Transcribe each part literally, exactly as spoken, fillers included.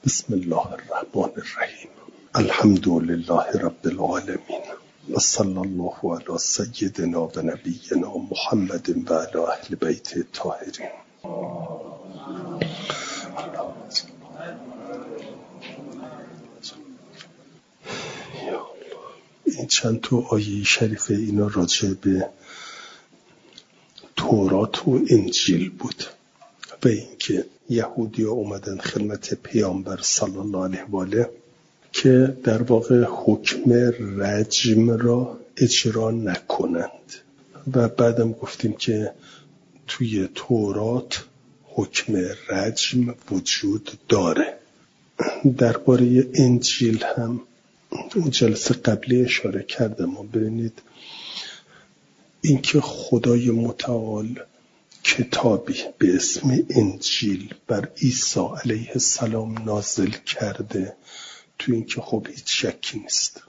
بسم الله الرحمن الرحیم. الحمد لله رب العالمین و صلی الله علی سیدنا و نبینا محمد و علی اهل بیت الطاهرین. این چند تا آیه شریفه اینا راجع به تورات و انجیل بود و اینکه یهودی ها اومدن خدمت پیامبر صلی الله علیه و آله که در واقع حکم رجم را اجرا نکنند و بعدم گفتیم که توی تورات حکم رجم وجود داره. درباره انجیل هم اون جلسه قبلی اشاره کردم و ببینید اینکه خدای متعال کتابی به اسم انجیل بر عیسی علیه السلام نازل کرده، تو این که خب هیچ شکی نیست.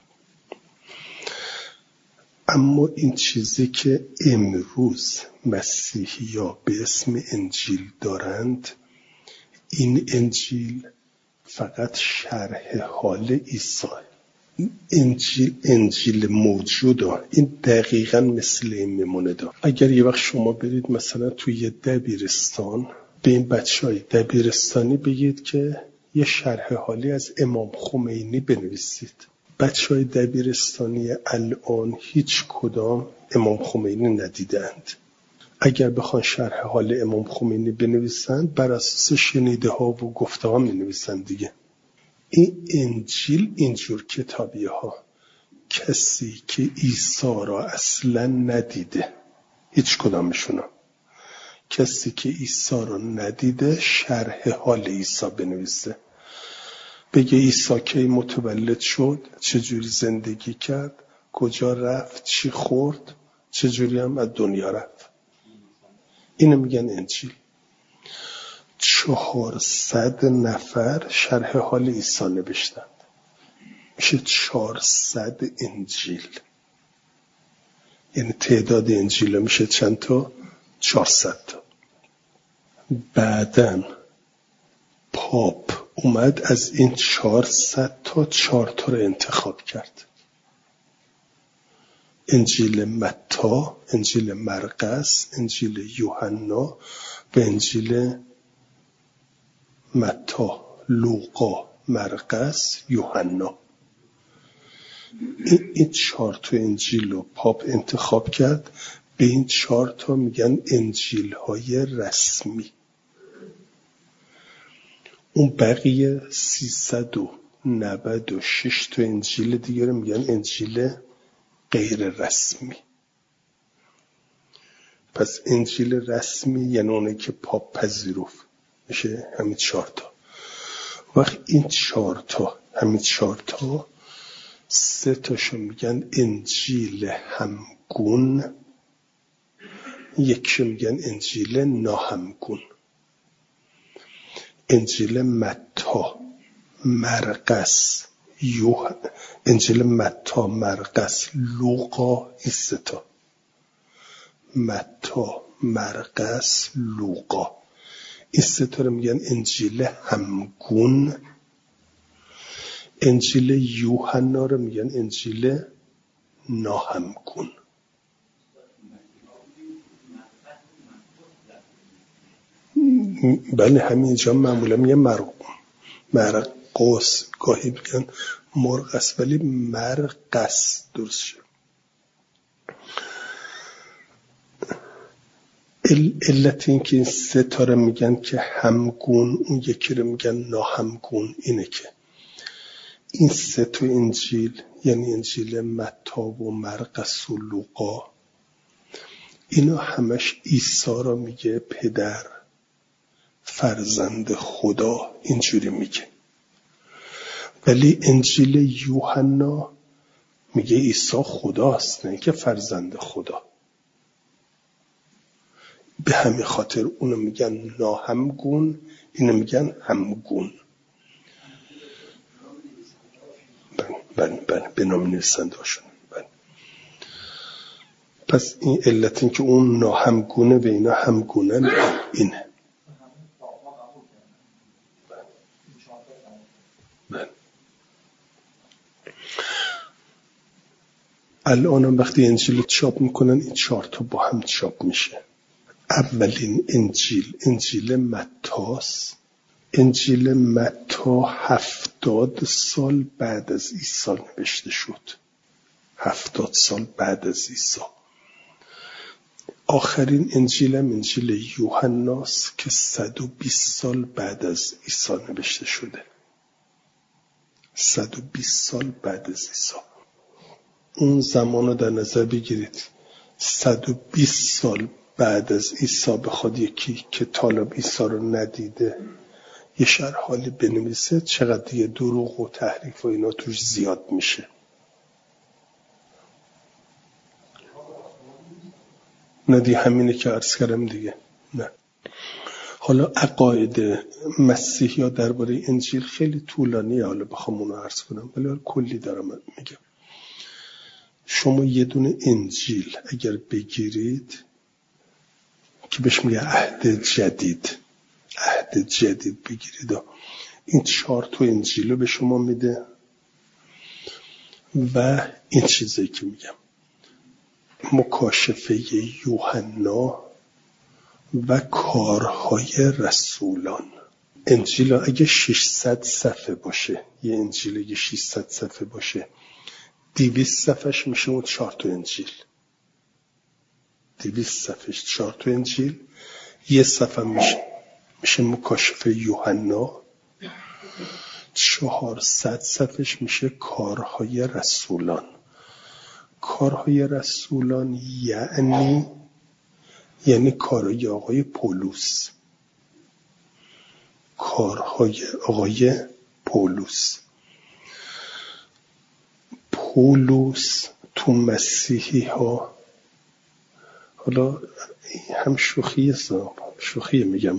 اما این چیزی که امروز مسیحی ها به اسم انجیل دارند، این انجیل فقط شرح حال عیسی. انجیل انجیل موجوده، این دقیقاً مثل این میمونه دار. اگر یه وقت شما برید مثلا توی دبیرستان به این بچهای دبیرستانی بگید که یه شرح حالی از امام خمینی بنویسید، بچهای دبیرستانی الان هیچ کدام امام خمینی ندیدند. اگر بخوان شرح حال امام خمینی بنویسند بر اساس شنیده ها و گفته ها می نویسند دیگه. این انجیل اینجور کتابیه ها کسی که عیسی را اصلا ندیده، هیچ کدامشون، کسی که عیسی را ندیده شرح حال عیسی بنویسه، بگه عیسی کی متولد شد، چجوری زندگی کرد، کجا رفت، چی خورد، چجوری هم از دنیا رفت. اینو میگن انجیل. چهارصد نفر شرح حال عیسی نوشتند، میشه چهارصد انجیل. یعنی تعداد انجیل میشه چند تا؟ چهارصد تا. بعدن پاپ اومد از این چهارصد تا چهار تا رو انتخاب کرد: انجیل متی، انجیل مرقس، انجیل یوحنا و انجیل متی، لوقا، مرقس، یوحنا. این, این چهار تا انجیل رو پاپ انتخاب کرد. به این چهار تا میگن انجیل های رسمی. اون بقیه سیصد و نود و شش تا انجیل دیگه رو میگن انجیل غیر رسمی. پس انجیل رسمی یعنی اونه که پاپ پذیرفت، میشه همین چهار تا. وقت این چهار تا، همین چهار تا، سه تاشو میگن انجیل همگون، یکیشو میگن انجیل ناهمگون. انجیل متی، مرقس، یوحنا، انجیل متی، مرقس، لوقا، این سه تا. متی، مرقس، لوقا، این سه تا رو میگن انجیل همگون. انجیل یوحنا رو میگن انجیل ناهمگون. بله همینجا معمولا میگن مرقس، گاهی میگن مرقس، ولی مرقس درست شد. علت این که این سه تا رو میگن که همگون، اون یکی رو میگن ناهمگون، اینه که این سه تا انجیل، یعنی انجیل متی و مرقس و لوقا، اینا همش عیسی را میگه پدر، فرزند خدا، اینجوری میگه. ولی انجیل یوحنا میگه عیسی خداست، نه که فرزند خدا. به همین خاطر اونو میگن ناهمگون، اینو میگن همگون. بله بله به نام نویسنده هاشون. بله. پس این علت این که اون ناهمگونه و اینا همگونن اینه. من. الانم وقتی انجیل چاپ میکنن این چهار تا با هم چاپ میشه. اولین انجیل انجیل متی. انجیل متی هفتاد سال بعد از عیسی نوشته شد. هفتاد سال بعد از عیسی. آخرین انجیلم انجیل یوحناست که صد و بیست سال بعد از عیسی نوشته شده. صد و بیست سال بعد از عیسی. اون زمان رو در نظر بگیرید. صد و بیست سال بعد از عیسی بخواد یکی که طالب عیسی رو ندیده یه شرح حالی بنویسه، چقدر دیگه دروغ و تحریف و اینا توش زیاد میشه. نه دیگه همینه که عرض کردم دیگه. نه. حالا عقاید مسیحی ها درباره انجیل خیلی طولانیه، حالا بخوام اونو عرض کنم ولی کلی دارم میگم. شما یه دونه انجیل اگر بگیرید که بهش میگه عهد جدید، عهد جدید بگیرید، این چهار تا انجیل رو به شما میده و این چیزایی که میگم، مکاشفه یوحنا و کارهای رسولان. انجیل اگه ششصد صفحه باشه، یه انجیل اگه ششصد صفحه باشه، دویست صفحش میشه اون چهار تا انجیل. دویست صفحش چهار تا انجیل، یه صفحه میشه میشه مکاشفه یوحنا، چهارصد صفحش میشه کارهای رسولان. کارهای رسولان یعنی یعنی کارهای آقای پولس. کارهای آقای پولس. پولس تو مسیحی ها، حالا هم شوخیه شوخیه میگم،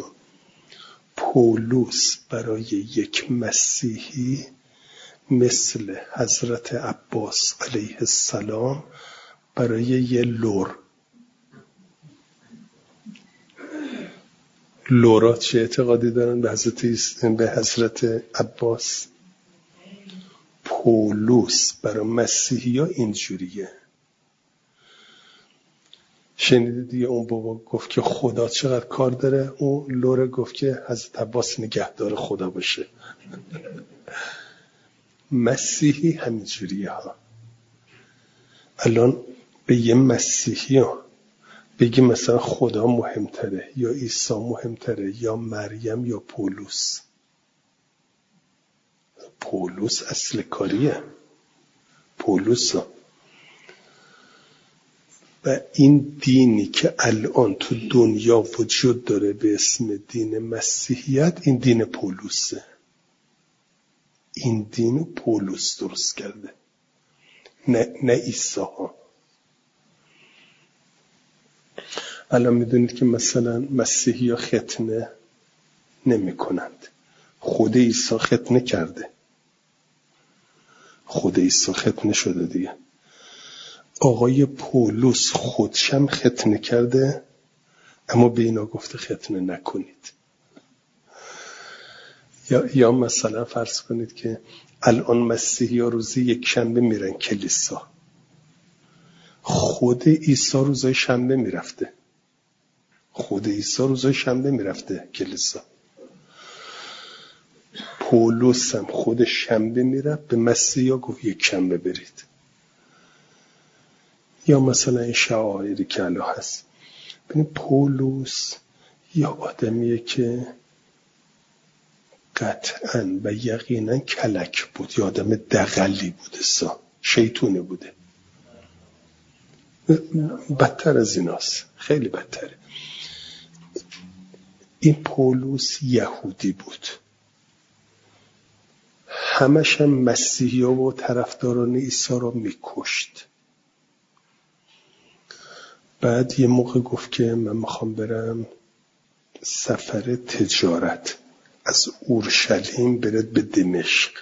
پولس برای یک مسیحی مثل حضرت عباس علیه السلام برای یه لور. لورا چه اعتقادی دارن به حضرت به حضرت عباس؟ پولس برای مسیحی ها اینجوریه. شنیدید دیگه اون بابا گفت که خدا چقدر کار داره، اون لوره گفت که حضرت عباس نگهدار خدا باشه. مسیحی همینجوریه ها. الان به یه مسیحی ها بگی مثلا خدا مهمتره یا عیسی مهمتره یا مریم یا پولس، پولس اصل کاریه. پولس ها. و این دینی که الان تو دنیا وجود داره به اسم دین مسیحیت، این دین پولسه. این دین پولس درست کرده، نه نه عیسی ها. الان میدونید که مثلا مسیحی ها ختنه نمی کنند. خود عیسی ختنه کرده. خود عیسی ختنه شده دیگه. آقای پولس خودشم ختنه کرده اما به اینا گفته ختنه نکنید. یا یا مثلا فرض کنید که الان مسیحی ها روزی یک شنبه میرن کلیسا. خود عیسی روزای شنبه میرفته. خود عیسی روزای شنبه میرفته کلیسا. پولس هم خود شنبه میرفت، به مسیحی ها گفت یک شنبه برید. یا مثلا این شعائری که الان هست. ببین پولس یا آدمیه که قطعاً و یقیناً کلک بود، یا آدم دغلی بوده، سا شیطونه بوده. بدتر از ایناست، خیلی بدتره. این پولس یهودی بود، همش هم مسیحی ها و طرفداران عیسی را میکشت. بعد یه موقع گفت که من میخوام برم سفر تجارت از اورشلیم برد به دمشق.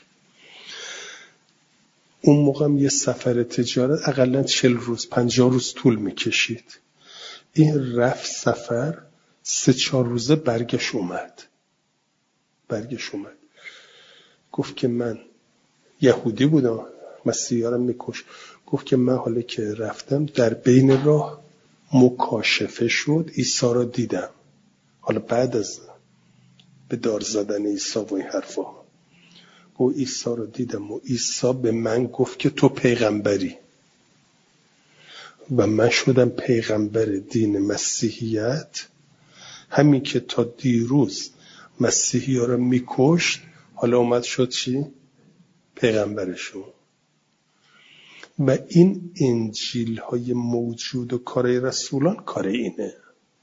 اون موقع هم یه سفر تجارت اقلاً چل روز پنجاه روز طول میکشید. این رفت سفر سه چهار روزه برگشت اومد برگشت اومد گفت که من یهودی بودم، مسیحا رو میکش. گفت که من حالا که رفتم در بین راه مکاشفه شد، عیسی رو دیدم. حالا بعد از به دار زدن عیسی و این حرفا، گفت عیسی رو دیدم و عیسی به من گفت که تو پیغمبری و من شدم پیغمبر دین مسیحیت. همین که تا دیروز مسیحی ها رو میکشت، حالا اومد شد چی؟ پیغمبرشون. و این انجیل های موجود و کار رسولان کار اینه.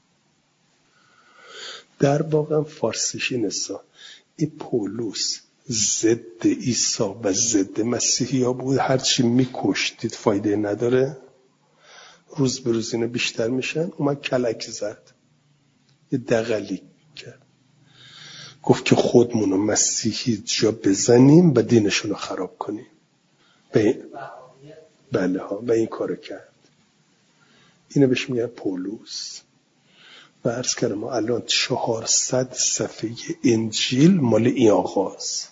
در واقع فارسیش اینه سا این پولس ضد عیسی و ضد مسیحی ها بود. هرچی میکشتید فایده نداره، روز به روز اینا بیشتر میشن. اومد کلک زد، یه دغلی کرد، گفت که خودمونو مسیحی جا بزنیم و دینشون رو خراب کنیم. به بله ها، و این کارو کرد. اینو بهش میگن پولس. و عرض کردم الان چهارصد صفحه انجیل مال این آقاست.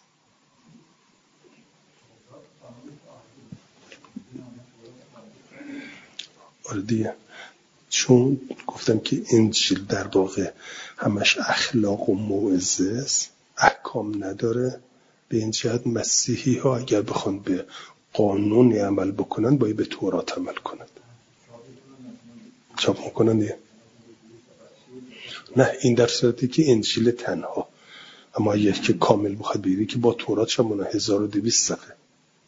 آره دیگه، چون گفتم که انجیل در واقع همش اخلاق و موعظه است، احکام نداره. به این جهت مسیحی ها اگر بخوان به قانونی عمل بکنن باید به تورات عمل کنند. چاپ میکنن دیگه. نه، این در صورتی که انجیل تنها، اما اگر که کامل بخواد بگیری که با تورات شمونه هزار و دویست صفحه.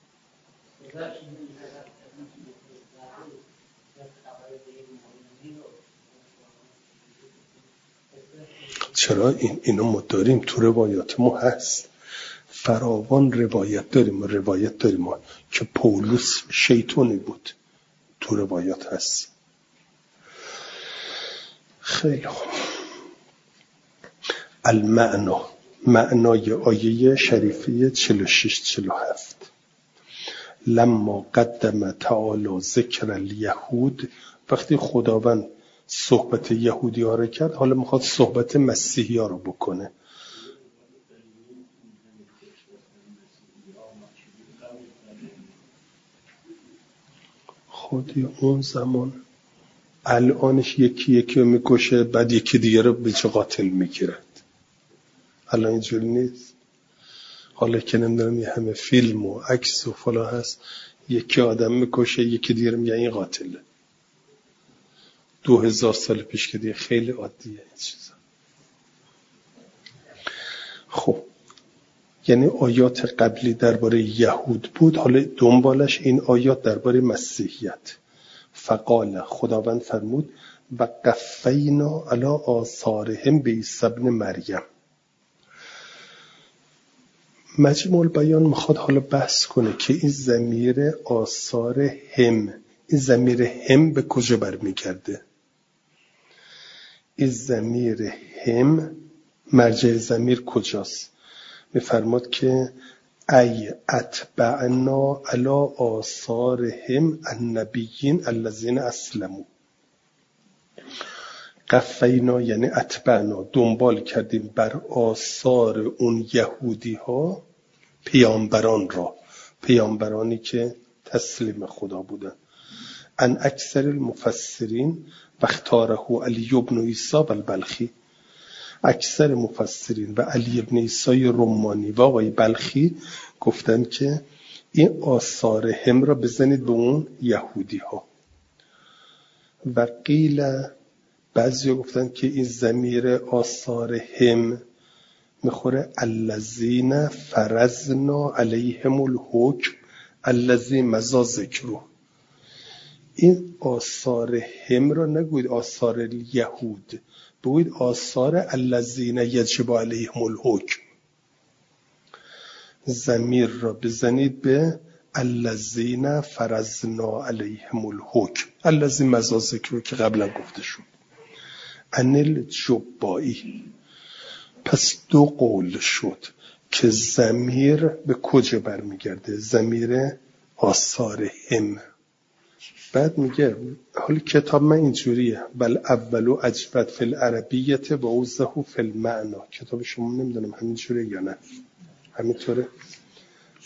چرا این اینو ما داریم، تو روایات ما هست، فراوان روایت داریم. روایت داریم ما که پولس شیطانی بود، تو روایات هست. خیلی خوب. المعنا، معنای آیه شریفه چهل و شش چهل و هفت. لما قدم تعالی ذکر الیهود، وقتی خداوند صحبت یهودی ها رو کرد، حالا میخواد صحبت مسیحی ها رو بکنه. خودی اون زمان، الانش یکی یکی رو میکشه، بعد یکی دیگه رو به چه قاتل میگیرد. الان اینجوری نیست. حالا که نمیدونم یه همه فیلم و عکس و فلان هست، یکی آدم میکشه یکی دیگه رو میگه این قاتله. دو هزار سال پیش که دیگه خیلی عادیه این چیزا. خب یعنی آیات قبلی درباره یهود بود، حالا دنبالش این آیات درباره مسیحیت. فقال، خداوند فرمود و قفینا علی آثارهم بعیسی ابن مریم. مجموع البیان میخواد حالا بحث کنه که این ضمیر آثار هم، این ضمیر هم به کجا برمیگرده؟ این ضمیر هم مرجع ضمیر کجاست؟ میفرماد که ای اتبعنا علی آثارهم النبیین الذین اسلموا. قفینا یعنی اتبعنا، دنبال کردیم بر آثار اون یهودی ها پیامبران را، پیامبرانی که تسلیم خدا بودن. ان اکثر المفسرین و اختاره علی ابن عیسی البلخی. اکثر مفسرین و علی ابن عیسی رمانی و آقای بلخی گفتن که این آثار هم را بزنید به اون یهودی ها. و قیل، بعضی گفتن که این ضمیر آثار هم میخوره الذین فرضنا علیهم الحکم الذی مضی ذکره. این آثار هم را نگوید آثار یهود، بگوید آثار الذین یجب علیهم الحکم. ضمیر را بزنید به الذین فرضنا علیهم الحکم الذی مضی ذکره که قبلا گفته شد. انل جبایی. پس دو قول شد که ضمیر به کجا برمیگرده؟ ضمیر آثار هم. بعد میگه حالا کتاب من اینجوریه، بل اولو اجبت فی العربیت و اوزهو فی المعنا. کتاب شما نمیدونم همینجوریه یا نه، همینطوره.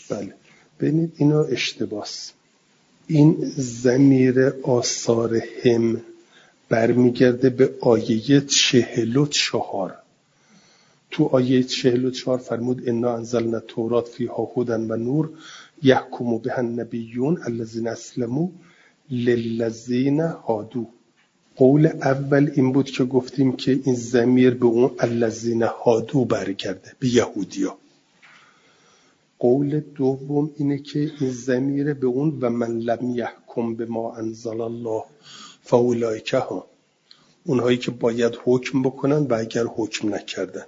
بله ببینید اینا اشتباس. این ضمیر آثار هم برمیگرده به آیه چهل و چهار. تو آیه چهل و چهار فرمود انا انزلنا التوراة فیها هدی و نور یحکم بها النبیون الذین اسلموا للذین هادوا. قول اول این بود که گفتیم که این ضمیر به اون الذین هادوا برگرده، به یهودیا. قول دوم اینه که این ضمیر به اون و من لم یحکم بما انزل الله فاولئک هم، اونهایی که باید حکم بکنن و اگر حکم نکردند.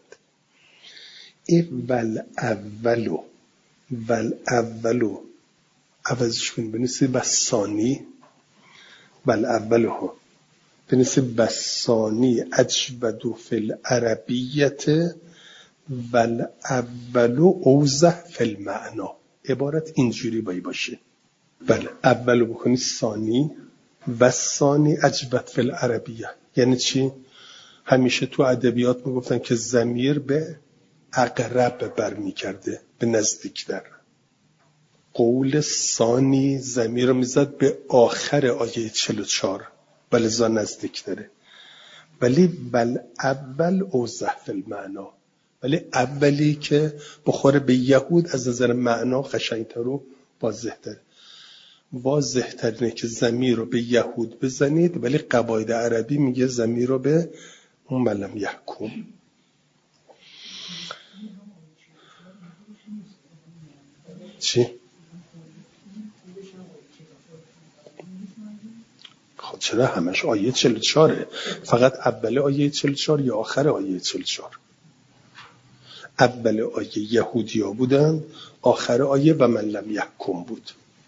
ول اولو ول اولو عوضش کنیم بنویسید بسانی، ول اولو ها بنویسید بسانی اجودو فی العربیت ول اولو اوضح فی المعنا. عبارت اینجوری باید باشه. بله اولو بکنید ثانی و ثانی اجود فی العربیه. یعنی چی؟ همیشه تو ادبیات میگفتن که ضمیر به اقرب برمیگرده، به نزدیکتر. قول ثانی ضمیر رو میزد به آخر آیه چهل و چهار، ولی زا نزدیکتره. ولی بل اول اوضح فی المعنا، ولی اولی که بخوره به یهود از نظر معنا قشنگتر و واضح‌تر. واضح‌ترینه که ضمیر رو به یهود بزنید، ولی قواعد عربی میگه ضمیر رو به اون ملم یحکم. چی؟ خب چرا همش آیه چهل و چهاره؟ فقط اول آیه چهل و چهار یا آخر آیه چهل و چهار؟ اول آیه یهودیا بودن، آخر آیه و من لم یحکم بود.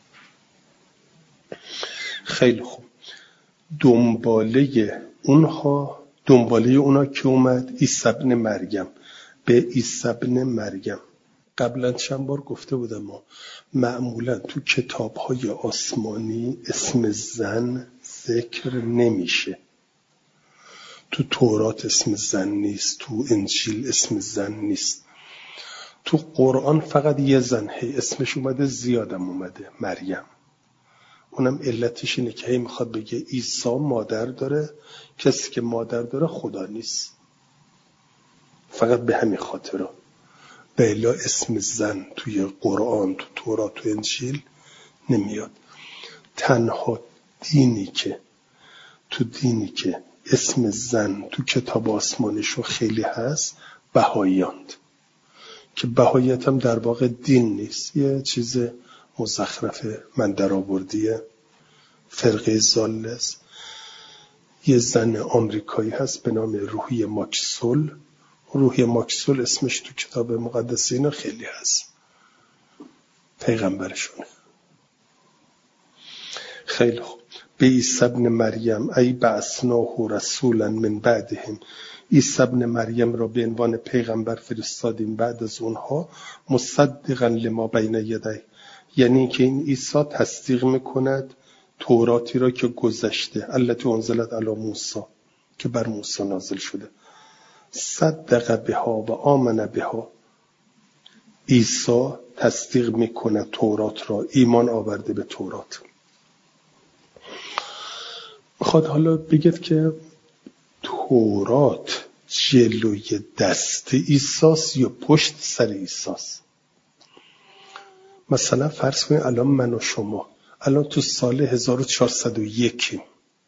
خیلی خوب. دنباله اونها دنباله اونا که اومد عیسی ابن مریم. به عیسی ابن مریم قبلا چند بار گفته بودم ما معمولا تو کتاب‌های آسمانی اسم زن ذکر نمیشه. تو تورات اسم زن نیست، تو انجیل اسم زن نیست. تو قرآن فقط یه زن هی اسمش اومده، زیادم اومده، مریم. اونم علتش اینه که هی میخواد بگه عیسی مادر داره، کسی که مادر داره خدا نیست. فقط به همین خاطره. به الا اسم زن توی قرآن، تو تورات، تو انجیل نمیاد. تنها دینی که تو دینی که اسم زن تو کتاب آسمانیشون خیلی هست بهاییاند، که بهاییت هم در واقع دین نیست، یه چیز مزخرف من در آوردیه، فرقه ضاله است. یه زن آمریکایی هست به نام روحی ماکسول. روحی ماکسول اسمش تو کتاب مقدس اینا خیلی هست، پیغمبرشونه. خیلی خوب. به عیسی ابن مریم ای بعثناه رسولا من بعدهم، عیسی ابن مریم را به عنوان پیغمبر فرستادیم بعد از اونها، مصدقا لما بین یدیه، یعنی که این عیسی تصدیق میکند توراتی را که گذشته، التي انزلت علی موسی، که بر موسی نازل شده. صدق بها و آمن بها، عیسی تصدیق میکند تورات را، ایمان آورده به تورات. خود حالا بگید که تورات جلوی دست عیساست یا پشت سر عیساست؟ مثلا فرض کنید الان من و شما الان تو سال هزار و چهارصد و یک،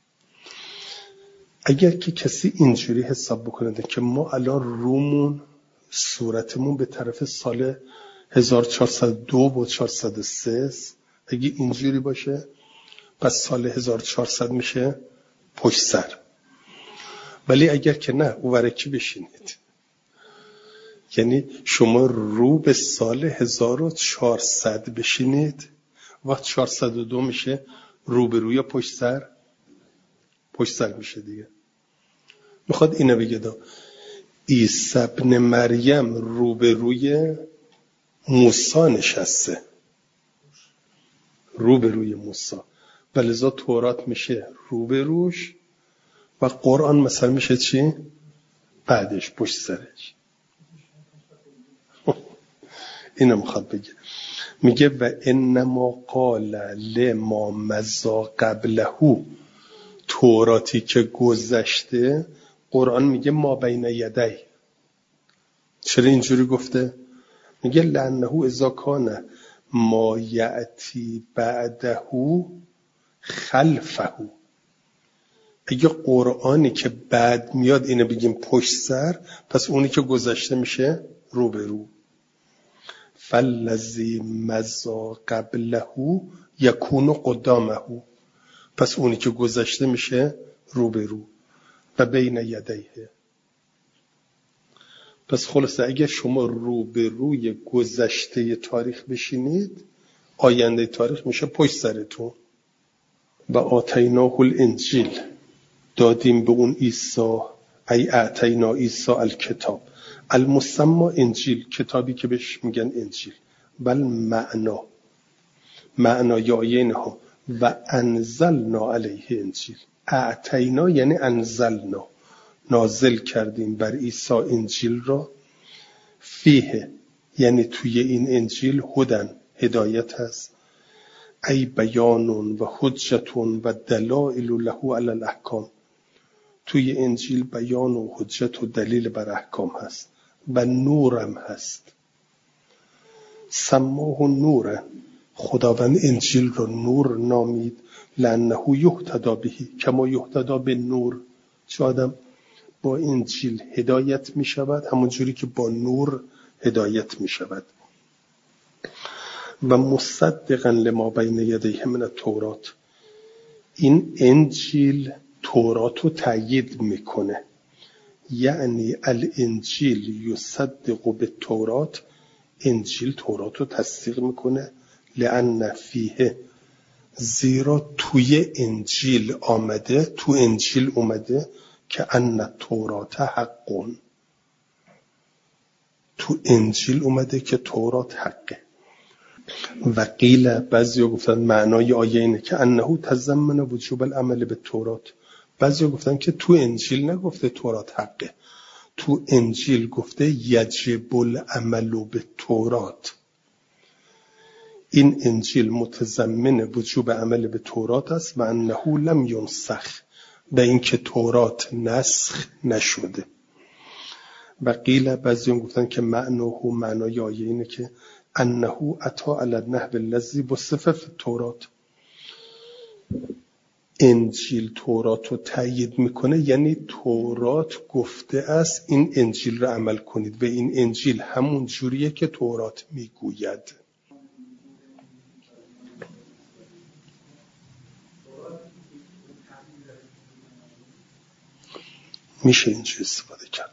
اگر که کسی اینجوری حساب بکنه که ما الان رومون صورتمون به طرف سال هزار و چهارصد و دو و چهارصد و سه، اگه اینجوری باشه پس سال هزار و چهارصد میشه پشت سر. ولی اگر که نه اورکی بشینید، یعنی شما رو به سال هزار و چهارصد بشینید، وقت چهارصد و دو میشه رو به روی پشت سر، پشت سر میشه دیگه. میخواد اینو بگه دا عیسی ابن مریم رو به روی موسی نشسته، رو به روی موسی، ولذا تورات میشه رو به روش و قرآن مثلا میشه چی؟ بعدش، پشت سرش. اینو میخواد بگه. میگه و انما قال لما مضى قبله، توراتی که گذشته، قرآن میگه ما بین یدیه. چرا اینجوری گفته؟ میگه لانه اذا کان ما یأتی بعده خلفه، اگه قرآنی که بعد میاد اینو بگیم پشت سر، پس اونی که گذشته میشه رو به رو. فالذی مضى قبله یکون قدامه، پس اونی که گذشته میشه رو به رو و بین یدیه. پس خلاصه اگه شما رو به روی گذشته تاریخ بشینید، آینده تاریخ میشه پشت سرتون. و آتیناه الانجیل، دادیم به اون عیسی، ای اعطینا عیسی الکتاب المسمى انجیل، کتابی که بهش میگن انجیل. بل معنا معنای آیه اینها و انزلنا علیه انجیل. اعطینا یعنی انزلنا، نازل کردیم بر عیسی انجیل را. فیه یعنی توی این انجیل هدن، هدایت هست. ای بیان و حجت و دلائل له علی الاحکام، توی انجیل بیان و حجت و دلیل بر احکام هست و نورم هست. سماه نوره، خداوند انجیل رو نور نامید. لانه یهتدی به کما یهتدی به نور، چه آدم با انجیل هدایت می شود همون جوری که با نور هدایت می شود. و مصدقا لما بین یدیه من التورات، این انجیل تورات رو تأیید میکنه. یعنی الانجیل یصدق بالتورات، انجیل تورات رو تصدیق میکنه. لأن فیه، زیرا توی انجیل آمده، تو انجیل اومده که ان التورات حقون، تو انجیل اومده که تورات حقه. و قیل، بعضیا گفتن معنای آیه اینه که انه تضمن وجوب العمل به تورات. بعضیا گفتن که تو انجیل نگفته تورات حقه، تو انجیل گفته یجب العمل به تورات. این انجیل متضمن وجوب عمل به تورات است و انه لم ینسخ، و اینکه تورات نسخ نشده. و قیل، بعضیان گفتن که معناه معنای آیه اینه که انه اتی علی النحو الذی وصف فی التورات، انجیل تورات رو تأیید میکنه، یعنی تورات گفته است این انجیل رو عمل کنید و این انجیل همون جوریه که تورات میگوید. میشه اینجور استفاده کرد.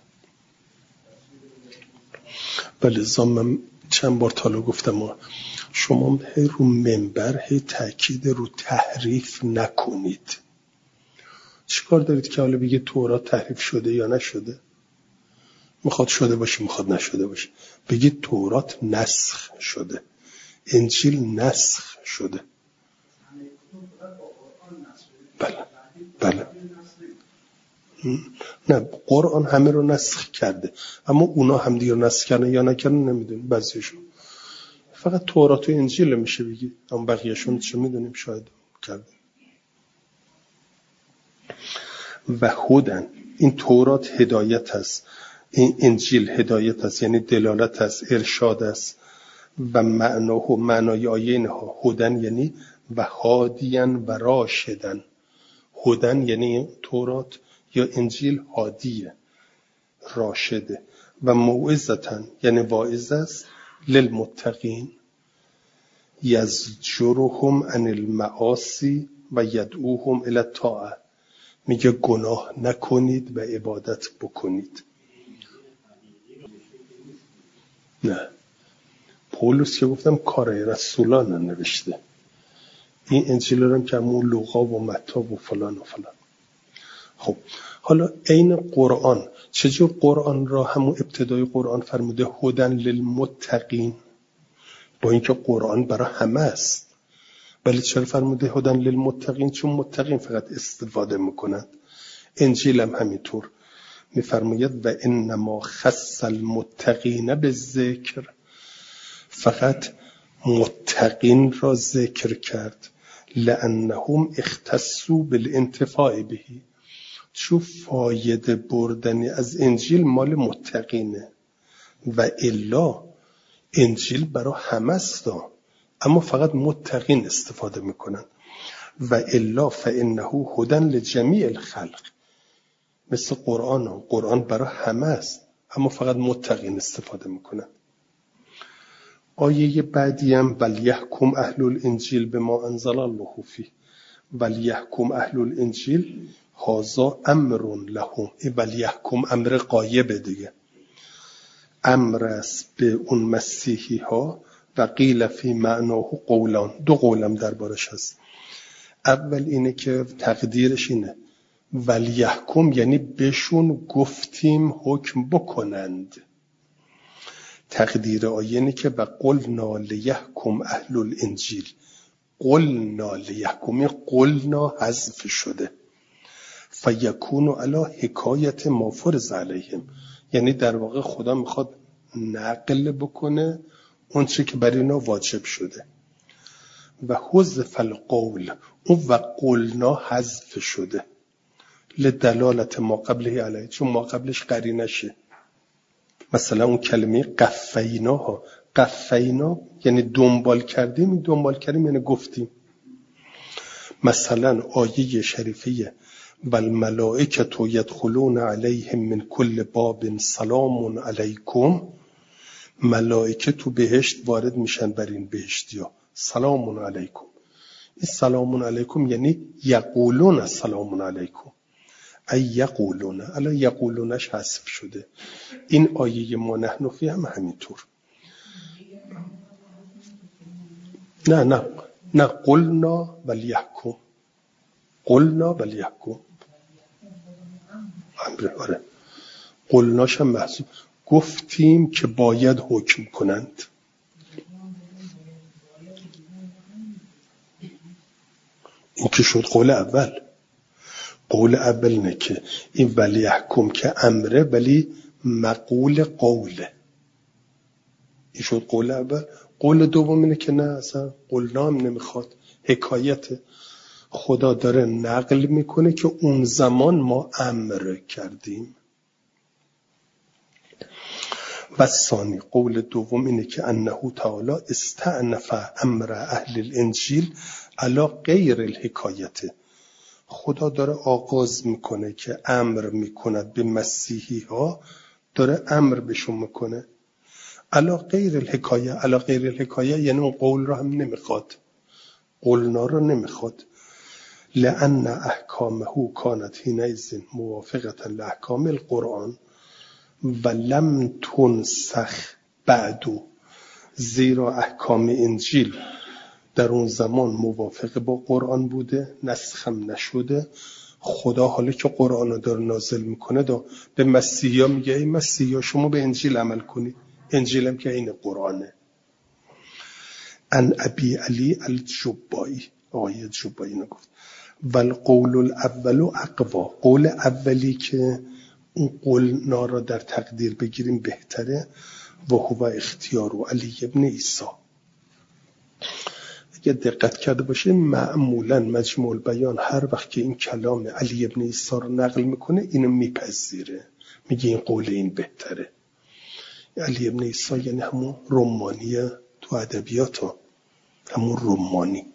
ولذا من چند بار تالا گفتم شما هی رو منبر هی تأکید رو تحریف نکنید. چیکار دارید که حالا بگید تورات تحریف شده یا نشده؟ میخواد شده باشه، میخواد نشده باشه. بگید تورات نسخ شده، انجیل نسخ شده. بله بله. نه، قرآن همه رو نسخ کرده، اما اونا هم دیگه نسخ کردن یا نکردن نمیدونیم. بعضیشون فقط تورات و انجیل میشه بگی، اما بقیه‌شون چه میدونیم، شاید کرده. و هدن، این تورات هدایت است، این انجیل هدایت است، یعنی دلالت است، ارشاد است. و معناه و معنای آیه اینها هدن یعنی و هادیان و راشدن. هدن یعنی تورات یا انجیل هادیه، راشده. و موعظتن یعنی واعظ است، للمتقین یزجرهم عن المعاصی و یدعوهم الی الطاعه، میگه گناه نکنید و عبادت بکنید. نه، پولس که گفتم کارای رسولان نوشته، این انجیل رو هم که همون لوقا و متی و فلان و فلان. خب حالا این قرآن، چجور قرآن را همون ابتدای قرآن فرموده هدن للمتقین، با اینکه قرآن برای همه است، ولی چرا فرموده هدن للمتقین؟ چون متقین فقط استفاده میکنند. انجیل هم همینطور میفرماید و انما خص المتقین بالذکر، فقط متقین را ذکر کرد لأنهم اختصوا بالانتفاع به، چون فایده بردنی از انجیل مال متقینه و الا انجیل برای همه است، اما فقط متقین استفاده میکنن. و الا فانه هدی لجمیع الخلق، مثل قرآن ها. قرآن برای همه است اما فقط متقین استفاده میکنن. آیه بعدی هم ولیحکم اهل الانجیل بما انزل الله فیه، ولیحکم اهل الانجیل هذا امر لهم، این ولیحکم امر غایبه دیگه، امر است به اون مسیحی ها. و قیل فی معناه قولان، دو قولم دربارش هست. اول اینه که تقدیرش اینه ولیحکم یعنی بهشون گفتیم حکم بکنند. تقدیر آیه اینه که و قلنا لیحکم اهل الانجیل، قلنا لیحکم، قلنا حذف شده، فیکون علی حکایت ما فرض علیهم، یعنی در واقع خدا میخواد نقل بکنه اون چه که برای اینا واجب شده. و حذف القول، اون و قلنا حذف شده لدلالت ما قبله علیه، چون ما قبلش قرینه شه. مثلا اون کلمه قفینا ها، قفینا یعنی دنبال کردیم، این دنبال کردیم یعنی گفتیم. مثلا آیه شریفه والملائکه یدخلون علیهم من کل باب سلام علیکم، ملائکه تو بهشت وارد میشن بر این بهشتیا، سلام علیکم. این سلام علیکم یعنی یقولون سلام علیکم، ای یقولون، الا یقولونش حذف شده. این آیه ما نحن فی هم همینطور. نه نه نه قلنا ولیحکم، قلنا ولیحکم امر، آره قلناش هم محذوف، گفتیم که باید حکم کنند. این که شد قول اول. قول اول نه که این ولیحکم که امره ولی مقول قوله، این شد قول اول. قول دوم اینه که نه اصلا قلنا هم نمیخواد، حکایت خدا داره نقل میکنه که اون زمان ما امر کردیم. و ثانی قول دوم اینه که انه تعالی استعنف امر اهل الانجیل علی غیر الحکایت، خدا داره آغاز میکنه که امر میکند به مسیحی ها، داره امر بهشون میکنه علی غیر الحکایه. علی غیر الحکایه یعنی اون قول رو هم نمیخواد، قولنا رو نمیخواد. لأن احکامه کانت حینئذ موافقة لاحکام القرآن و لم تنسخ بعدو، زیرا احکام انجیل در اون زمان موافق با قرآن بوده، نسخ هم نشده. خدا حالا که قرآن رو داره نازل میکنه دا به مسیحی ها میگه ای مسیحی ها شما به انجیل عمل کنید، انجیل هم که این قرآنه. ان ابی علی الجبایی، آقای جبایی نگفت والقول الاول اقوا، قول اولی که اون قولنا را در تقدیر بگیریم بهتره. و هو اختیار و علی ابن عیسی. اگه دقت کرده باشه معمولا مجموع البیان هر وقت که این کلام علی ابن عیسی رو نقل میکنه اینو میپذیره، میگه این قول این بهتره. علی ابن عیسی یعنی همون رمانیه تو ادبیات ها، همون رمانی.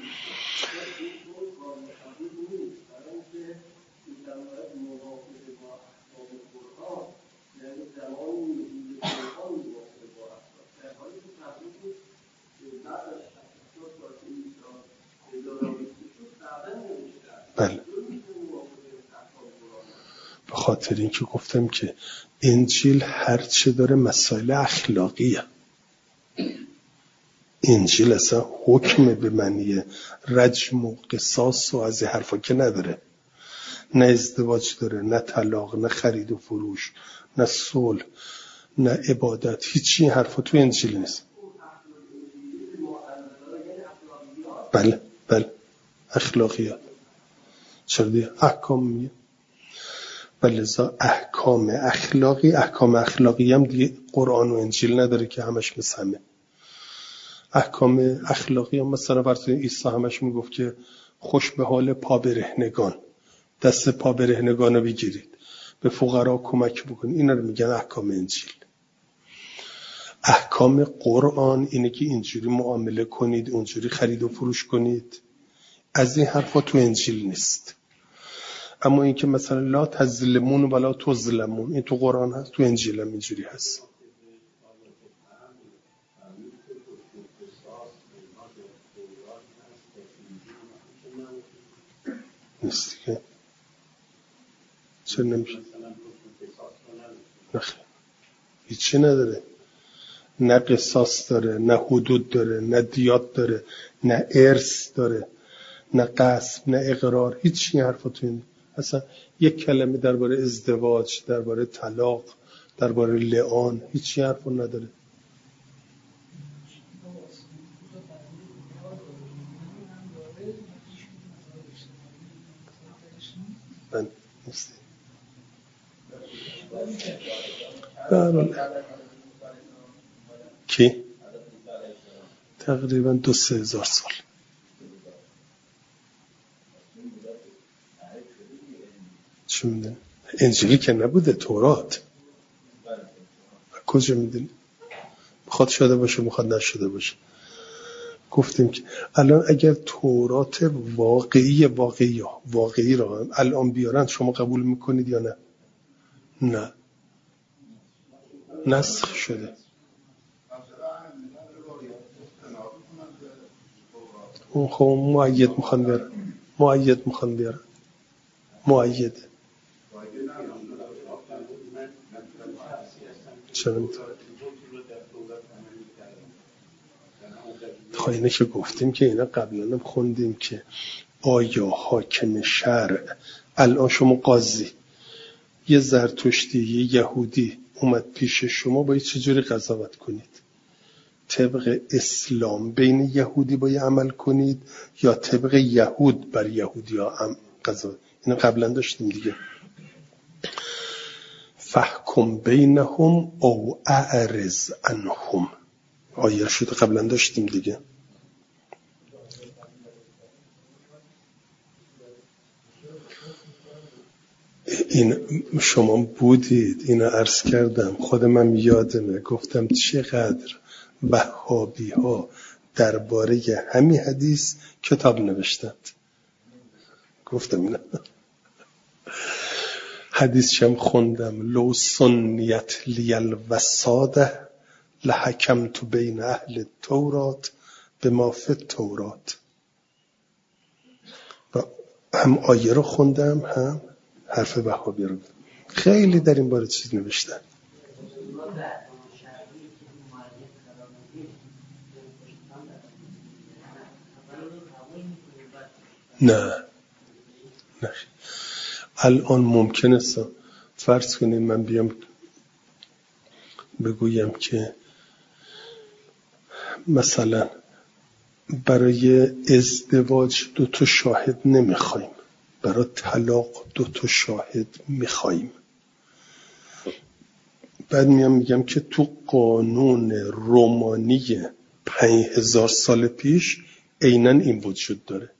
بله، به خاطر این که گفتم که انجیل هرچه داره مسائل اخلاقیه. انجیل اصلا حکم به معنی رجم و قصاص و از این حرفا که نداره، نه ازدواج داره، نه طلاق، نه خرید و فروش، نه صلح، نه عبادت، هیچی حرفا تو انجیل نیست. بله بله اخلاقیات. چرا دیگه احکام میگه، ولذا احکام اخلاقی، احکام اخلاقی هم دیگه قرآن و انجیل نداره که همش مثل همه. احکام اخلاقی هم مثلا برای عیسی همش میگفت که خوش به حال پا برهنگان، دست پا برهنگان رو بگیرید، به فقرا کمک بکنید. اینا رو میگن احکام انجیل. احکام قرآن اینه که اینجوری معامله کنید، اونجوری خرید و فروش کنید. از این حرفا تو انجیل نیست. اما این که مثلا لا تظلمون ولا تظلمون، این تو قرآن هست، تو انجیل هم اینجوری هست. نیست که چرا نمیشه؟ نخیر، هیچی نداره. نه قصاص داره، نه حدود داره، نه دیات داره، نه ارث داره، نه غصب، نه اقرار. هیچ این حرفا تو این اصلا یک کلمه درباره ازدواج، درباره طلاق، درباره لعان، هیچ حرفا نداره. من نیستی برحال کی؟ تقریبا دو سه هزار سال. چه میدونی؟ انجیلی که نبوده، تورات. کجا میدونی؟ بخواد شده باشه، بخواد نشده باشه. گفتیم که الان اگر تورات واقعی واقعی واقعی را الان بیارن شما قبول میکنید یا نه؟ نه، نسخ شده. اون خب مؤید میخوان بیارن، مؤید میخوان بیارن، مؤید چرا میتونه؟ خب اینه که گفتیم که اینا قبلا هم خوندیم که آیا حاکم شرع، الان شما قاضی، یه زرتشتی، یه یهودی اومد پیش شما، باید چجوری قضاوت کنید؟ طبق اسلام بین یهودی باید عمل کنید یا طبق یهود بر یهودی ها قضاوت؟ اینو قبلا داشتیم دیگه. فحکم بینهم او اعرض عنهم، آیه شده قبلا داشتیم دیگه. این شما بودید، اینو عرض کردم، خودم هم یادمه، گفتم چقدر وهابی ها درباره همین حدیث کتاب نوشتند. گفتم اینا حدیث شم خوندم، لو سنیت لیل وساده لحکمت بین اهل تورات به ما فی تورات. و هم آیه رو خوندم هم حرف وهابی رو. خیلی در این باره چیز نوشتن. نه نه الان ممکنه فرض کنیم من بیام بگویم که مثلا برای ازدواج دو تا شاهد نمیخوایم، برای طلاق دو تا شاهد میخوایم. بعد میام میگم که تو قانون رومانی پنج هزار سال پیش عیناً این وجود داره.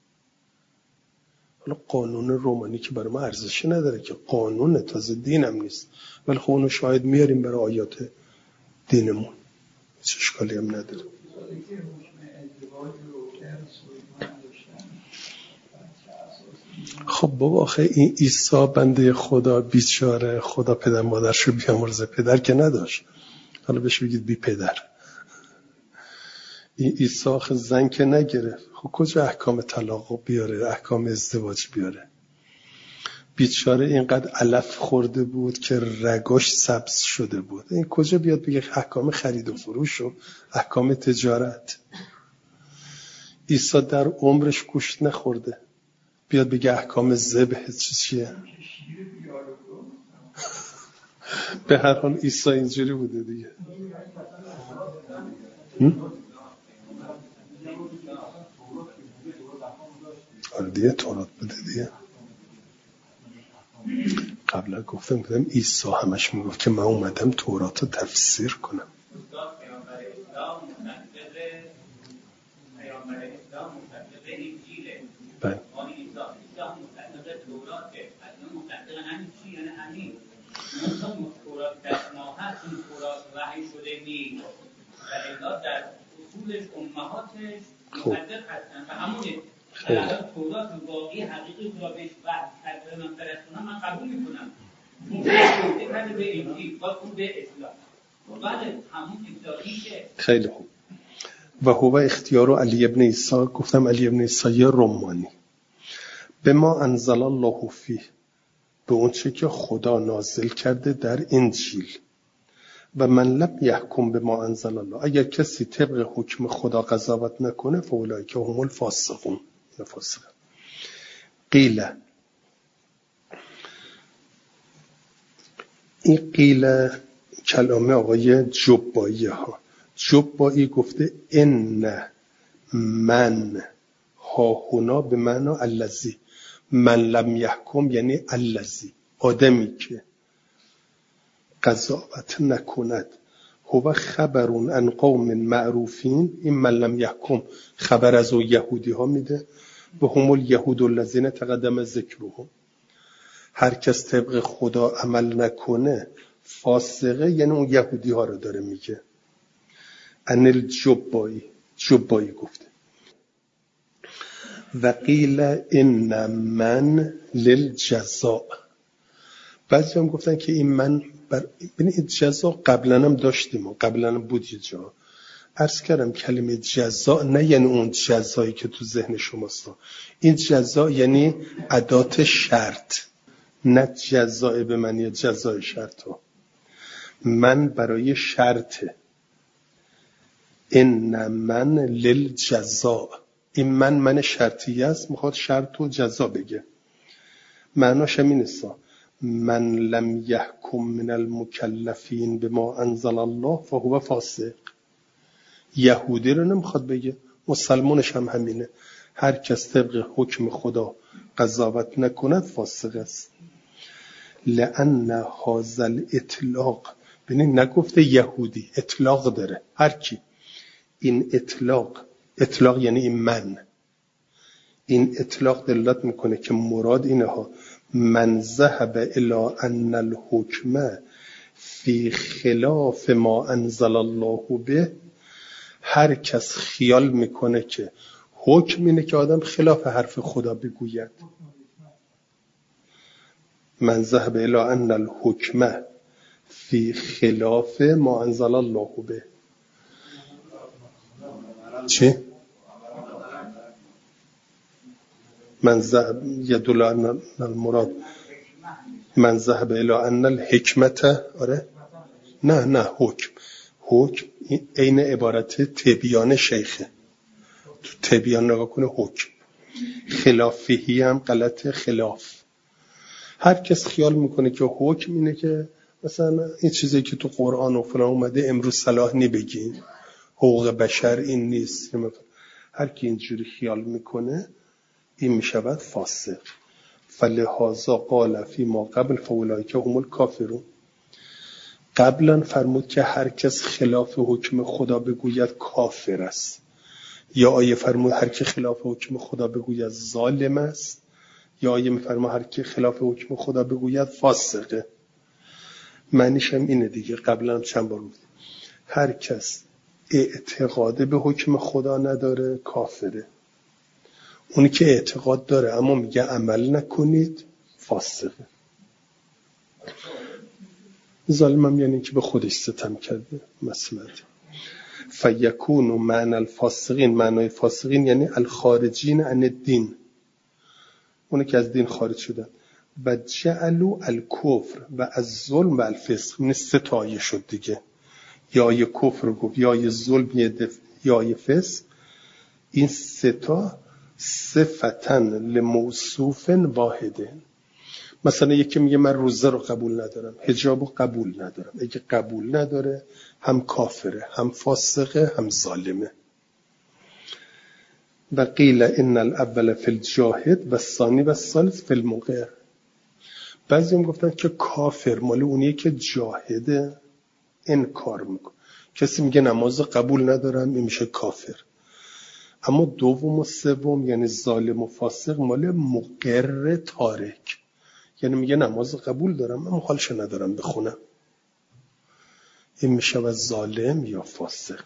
حالا قانون رومانی که برای ما ارزشی نداره که، قانون تازه دینم نیست، ولی خب اونو شاید میاریم برای آیات دینمون، هیچ اشکالی هم نداره. خب بابا آخه این عیسی بنده خدا بیچاره، خدا پدر مادرشو بیامرزه، پدر که نداشت، حالا بهش بگید بی پدر. این عیسی آخه زن که نگرفت، خب کجا احکام طلاق بیاره، احکام ازدواج بیاره؟ بیچاره اینقدر علف خورده بود که رگاش سبز شده بود، این کجا بیاد بگه احکام خرید و فروش و احکام تجارت؟ عیسی در عمرش گوشت نخورده، بیاد بگه احکام ذبح چیه؟ به هر حال عیسی اینجوری بوده دیگه. آره دیگه تورات بوده دیگه. قبلا گفتم بودم عیسی همش میگفت که من اومدم تورات رو تفسیر کنم. اسلام مصدق انجیله. بله. آن عیسی اسلام مصدق توراته. اصلا مصدق همین چی یعنی همین. اون تورات دستنا هست، این تورات وحی شده نیست. و الا در اصولش امهاتش مصدق هستن و همونه. اگر تورات واقعی حقیقی خدا بهش وحی کرده من فرستونم من قبول میکنم. چون بهش کرده به انجیل با اون به اسلام. بله همون ابتدایی که خیلی خوب. و هو اختیار علی ابن عیسی، گفتم علی ابن عیسی رمانی، به ما انزل الله فیه، به اون چه که خدا نازل کرده در انجیل. و من لم یحکم به ما انزل الله، اگر کسی طبق حکم خدا قضاوت نکنه فاولئک هم الفاسقون، فاسق. قیل، این قیل کلام آقای جبایی ها. جبایی گفته ان من ها هنا به معنا الذی، من لم یحکم یعنی الذی، آدمی که قضاوت نکند. هو خبرون عن قوم معروفین، این من لم یحکم خبر از او یهودی ها میده. و هم الیهود الذین تقدم ذکرهم، هر کس طبق خدا عمل نکنه فاسقه، یعنی اون یهودی ها رو داره میگه. ان الجبایی، جبایی گفته. و قیل ان من للجزاء، بعضی هم گفتن که این من بر این جزا قبلا هم داشتیم و قبلا هم بود یه جا عرض کردم کلمه جزا نه یعنی اون جزایی که تو ذهن شماست، این جزا یعنی ادات شرط، نه جزای به معنی جزای شرط ها. من برای شرطه. ان من للجزاء، این من من شرطی است، میخواد شرط و جزا بگه. معناش همین است. من لم یحکم من المکلفین بما انزل الله فهو فاسق. یهودی رو نمیخواد بگه، مسلمانش هم همینه. هر کس طبق حکم خدا قضاوت نکند فاسق است. لأن هذا الاطلاق، ببین نگفته یهودی، اطلاق داره هر کی. این اطلاق، اطلاق یعنی این من، این اطلاق دلالت میکنه که مراد اینه ها من ذهب الی ان الحکم فی خلاف ما انزل الله به، هر کس خیال میکنه که حکم اینه که آدم خلاف حرف خدا بگوید. من ذهب الی ان الحکم فی خلاف ما انزل الله به. چی؟ من ذهب یدل ان المراد من ذهب الی ان الحکمت، آره نه نه حکم، حکم این عبارت تبیان شیخه، تو تبیان نگاه کنه حکم. خلافی هم غلط، خلاف. هر کس خیال میکنه که حکم اینه که مثلا این چیزی که تو قرآن و فلان اومده امروز صلاح نبگین، حقوق بشر این نیست. هر کی اینجوری خیال میکنه این میشود فاسق. فلهذا قال فی ما قبل فاولئک هم الکافرون. قبلا فرمود که هر کس خلاف حکم خدا بگوید کافر است، یا آیه فرمود هر کی خلاف حکم خدا بگوید ظالم است، یا آیه میفرماد هر کی خلاف حکم خدا بگوید فاسقه. معنیش هم اینه دیگه، قبلا هم چند بار گفتم هر کس اعتقاد به حکم خدا نداره کافره. اونی که اعتقاد داره اما میگه عمل نکنید فاسقه. ظالم هم یعنی که به خودش ستم کرده. مسمد فیکون و معنی الفاسقین، معنای فاسقین یعنی الخارجین عن الدین، اونی که از دین خارج شدن. و جعلوا الکفر و از ظلم و الفسق، این سه تا آیه شد دیگه، یا یه کفر گفت یا یه ظلم یا یه فسق. این سه تا صفتن لموصوف واحده. مثلا یکی میگه من روزه رو قبول ندارم، حجاب رو قبول ندارم، اگه قبول نداره هم کافره، هم فاسقه، هم ظالمه. و قیل ان الاول فی الجاهد و الثانی و الثالث فی المقر. بعضی هم گفتن که کافر مال اونیه که جاهده انکار میکنه. کسی میگه نماز قبول ندارم این میشه کافر. اما دوم و سوم یعنی ظالم و فاسق مال مقر تارک، یعنی میگه نماز قبول دارم من حالش ندارم بخونم، این میشه و ظالم یا فاسق.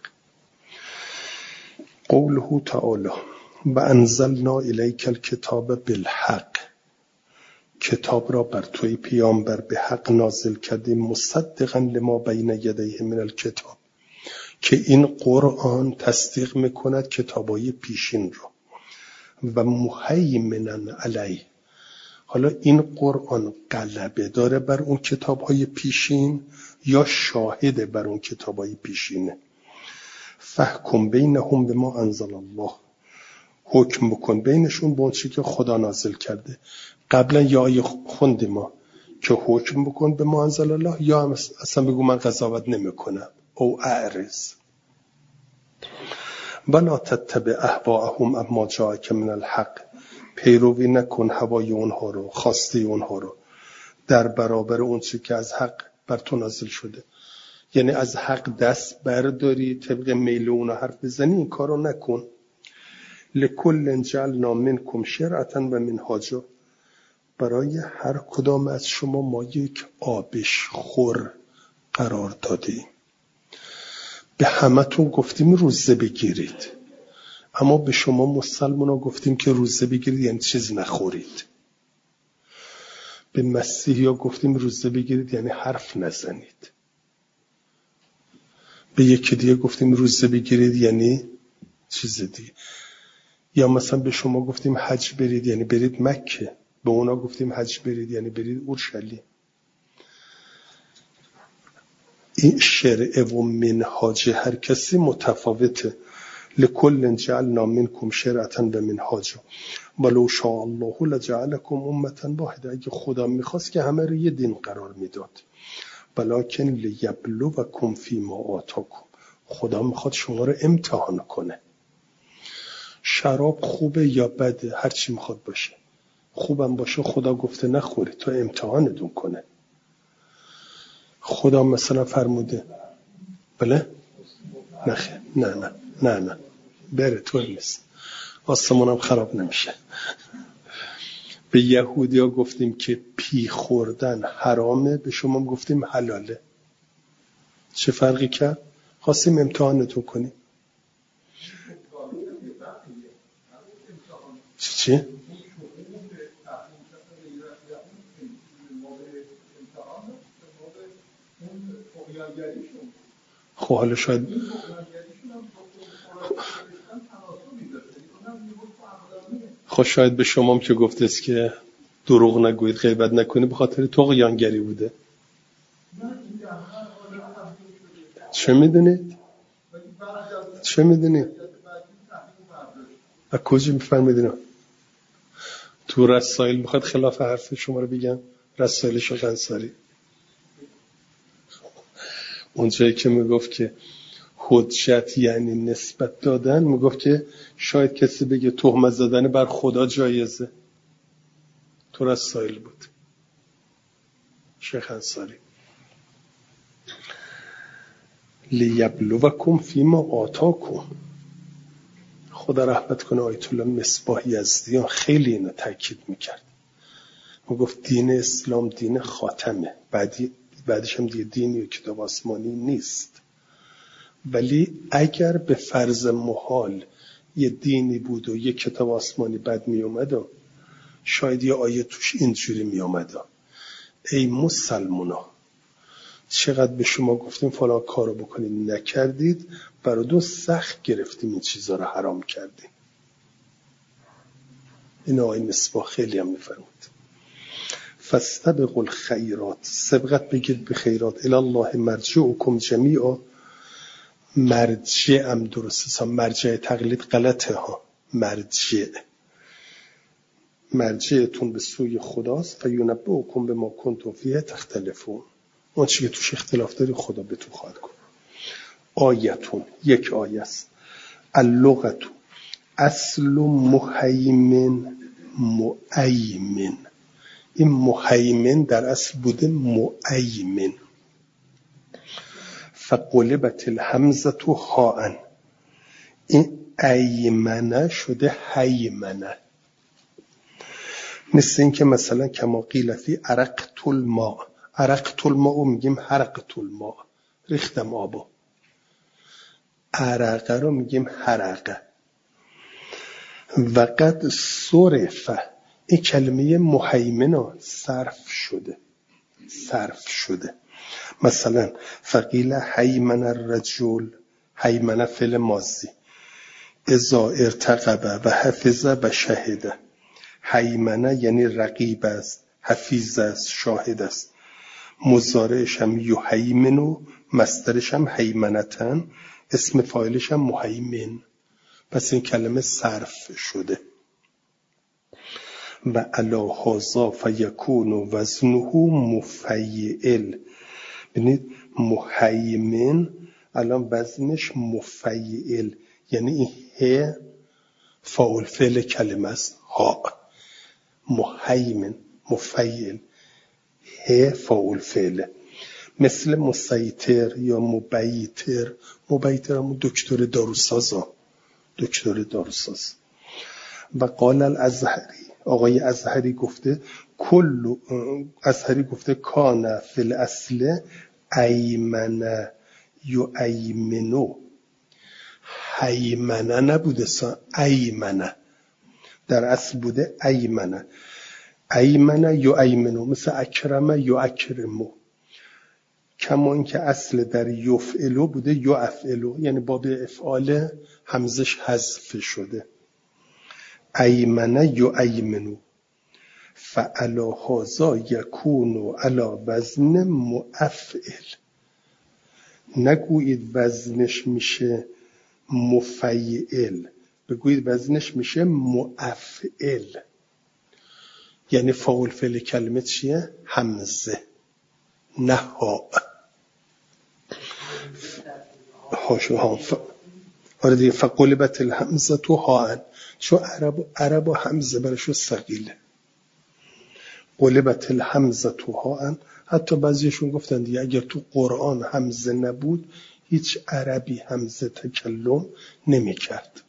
قوله تعالی و انزلنا الیک الکتاب بالحق، کتاب را بر توی پیامبر به حق نازل کردیم، مصدقا لما بین یدیه من الکتاب، که این قرآن تصدیق میکند کتابای پیشین را، و مهیمنا علیه. حالا این قرآن غلبه داره بر اون کتابهای پیشین یا شاهد بر اون کتابهای پیشینه. فحکم بینهم بما انزل الله، حکم بکن بینشون با اون چیزی که خدا نازل کرده. قبلا یا آیه خوندیم ما که حکم بکن به ما انزل الله، یا هم اصلا بگو من قضاوت نمیکنم او اعرض. ولا تتبع اهواءهم اما جاءک من الحق، پیروی نکن هوای اونها رو، خواسته اونها رو در برابر اون چیزی که از حق بر تو نازل شده. یعنی از حق دست برداری طبق میل اونها حرف بزنی، این کارو نکن. لکل جعلنا منکم شرعة و منهاجا، برای هر کدام از شما ما یک آبش خور قرار دادیم. به همتون گفتیم روزه بگیرید، اما به شما مسلمان ها گفتیم که روزه بگیرید یعنی چیز نخورید. به مسیحی ها گفتیم روزه بگیرید یعنی حرف نزنید. به یکی دیگه گفتیم روزه بگیرید یعنی چیز دیگه. یا مثلا به شما گفتیم حج برید یعنی برید مکه، به اونا گفتیم حج برید یعنی برید اورشلیم. این شرع و منهاج هر کسی متفاوته. لکل جعلنا منکم شرعة و منهاجا ولو شاء الله لجعلکم امة واحده، اگه خدا میخواست که همه رو یه دین قرار میداد. ولکن لیبلوکم فیما آتاکم، خدا میخواد شما رو امتحان کنه. شراب خوبه یا بده، هر چی میخواد باشه، خوبم باشه خدا گفته نخوری تا امتحانتون کنه. خدا مثلا فرموده بله نه نه نه نه نه بره طور نیست، آسمونم خراب نمیشه. به یهودی ها گفتیم که پی خوردن حرامه، به شما گفتیم حلاله. چه فرقی کرد؟ خواستیم امتحانتون کنیم. چی؟ خب حالا شاید خب شاید به شما که گفته است که دروغ نگویید غیبت نکنید به خاطر طغیانگری بوده. چه میدونید؟ چه میدونید؟ از کجا میفهمیدین؟ تو رسائل میخواد خلاف حرف شما رو بگم، رسائل شیخ انصاری اونجایی که میگفت که حجت یعنی نسبت دادن، میگفت که شاید کسی بگه تهمت زدن بر خدا جایزه. تو رسائل بود شیخ انصاری. لیبلوکم فیما آتاکم، خدا رحمت کنه آیت الله مصباح یزدیان خیلی اینو تاکید میکرد. میگفت دین اسلام دین خاتمه، بعدی بعدش هم دیگه دینی و کتاب آسمانی نیست. ولی اگر به فرض محال یه دینی بود و یه کتاب آسمانی بد می اومد، شاید یه آیه توش اینجوری می اومد: ای مسلمونا چقدر به شما گفتیم فلان کارو بکنید نکردید، براتون سخت گرفتیم این چیزا رو حرام کردیم. این آیه مصباح خیلی هم میفرمود فاستبقوا الخیرات، سبقت بگید به خیرات. الی الله مرجعکم جمیعا، مرجع هم درسته، مرجع تقلید غلطه ها. مرجع مرجعتون به سوی خداست. فینبئکم بما کنتم فیه تختلفون، اون چیزی که توش اختلاف داری خدا بهتون خواهد گفت. آیتون یک آیه است. اللغت اصل مهیمن مؤیمن، این مهیمن در اصل بوده مؤیمن. فقلبت الهمزه هاء، این ایمنه شده هیمنه. مثل این که مثلا کما قیل فی عرقت الماء، عرقت الماء میگیم حرقت الماء، ریختم آبو. عرقه رو میگیم حرقه. و قد صرف، این کلمه مهیمن صرف شده، صرف شده. مثلا فقیل هیمن الرجل، هیمنه فعل ماضی، اذا ارتقب و حفظ و شهده. هیمنه یعنی رقیب است، حفیظ است، شاهد است. مضارعش هم یهیمنو، مصدرش هم هیمنتن، اسم فاعلش هم مهیمن. پس این کلمه صرف شده. و علی هذا فیکون وزنه مفیعل. ببینید مهیمن الان وزنش مفیعل، یعنی این ه فاعل فعل کلمه است. ها مهیمن مفیعل، ه فاعل فعله. مثل مسیطر یا مبیتر. مبیتر هم دکتر داروساز ها. دکتر داروساز. و قال الازهری، آقای ازهری گفته کل ازهری گفته کان فی الاصل ایمنه یو ایمنو، هیمنه نبوده سا ایمنه، در اصل بوده ایمنه. ایمنه یو ایمنو، مثل اکرمه یو اکرمو. کما این که اصل در یفعلو بوده یو افعلو، یعنی باب افعال همزش حذف شده. ایمنه یو ایمنو فعلا هازا یکونو علا وزن مؤفعل. نگویید وزنش میشه مفیعل، بگویید وزنش میشه مؤفعل. یعنی فاعل فعل کلمه چیه؟ همزه، نه ها. هاشو ها ف... آره دیگه فقلبت الهمزه تو ها، چون عرب عرب و همزه برشو ثقیله. قلبت الهمزه تو ها. حتی بعضیشون گفتن دیگه اگر تو قرآن همزه نبود هیچ عربی همزه تکلم نمی کرد.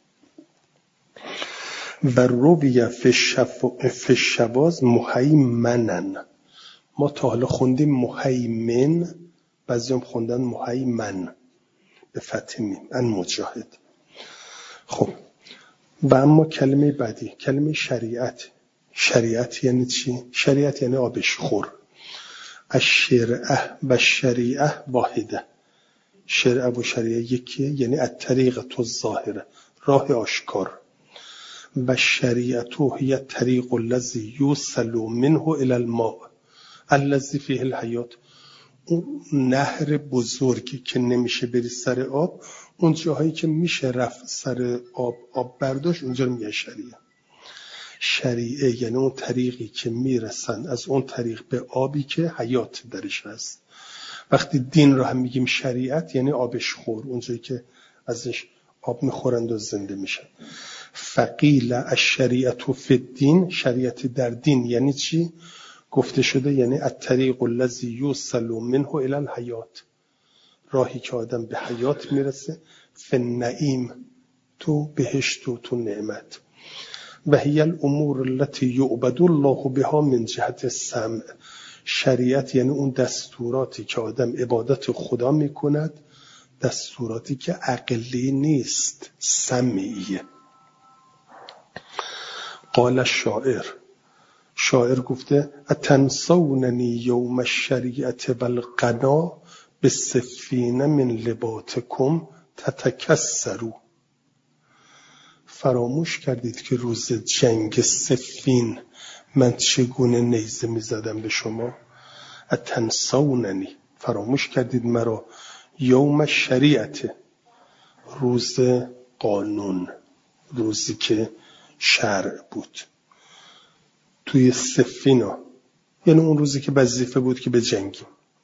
و رویه فی الشواذ مهیمنن. ما تا حالا خوندیم مهیمن، بعضی هم خوندن مهیمن به فتح میم، ان مجاهد. خب و اما کلمه بعدی، کلمه شریعت. شریعت یعنی چی؟ شریعت یعنی آبشخور. الشرعه و شریعه واحده. شرعه و شریعه یکیه، یعنی الطریقة الظاهره، راه آشکار. و شریعت هی الطریق الذی یوصل منه الی الماء الذی فیه الحیات. اون نهر بزرگی که نمیشه بری سر آب، اون جاهایی که میشه رفت سر آب آب برداشت، اونجا رو میگه شریعه. شریعه یعنی اون طریقی که میرسن از اون طریق به آبی که حیات درش هست. وقتی دین رو هم میگیم شریعت یعنی آبشخور، اونجایی که ازش آب میخورند و زنده میشن. فقیل الشریعت فی الدین، شریعت در دین یعنی چی؟ گفته شده یعنی الطریق الذی یوصل منه الی الحیات، راهی که آدم به حیات میرسه. فی النعیم، تو بهشت و تو نعمت. و هی الامور التي یعبد الله بها من جهت السمع. شریعت یعنی اون دستوراتی که آدم عبادت خدا میکند، دستوراتی که عقلی نیست، سمعیه. قال الشاعر، شاعر گفته اتنسوننی یوم الشریعت والقنا بالسفین من لباتکم تتکسروا. فراموش کردید که روز جنگ سفین من چگونه نیزه میزدم به شما. اتنسوننی، فراموش کردید مرا. یوم الشریعت، روز قانون، روزی که شرع بود. توی سفینا یعنی اون روزی که وظیفه بود که به جنگیم.